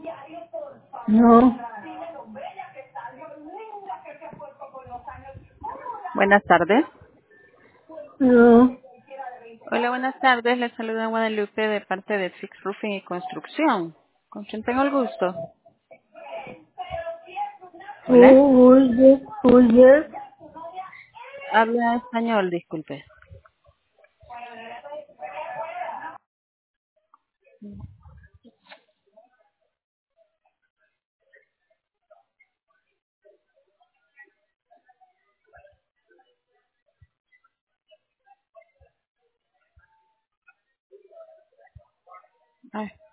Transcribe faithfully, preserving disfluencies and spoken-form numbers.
No, Buenas tardes. no. Hola, buenas tardes. Les saluda Guadalupe de parte de Fix Roofing y Construcción. ¿Con quién tengo el gusto? Hola. Who, who is this? Who is this? Habla español, disculpe. Ay.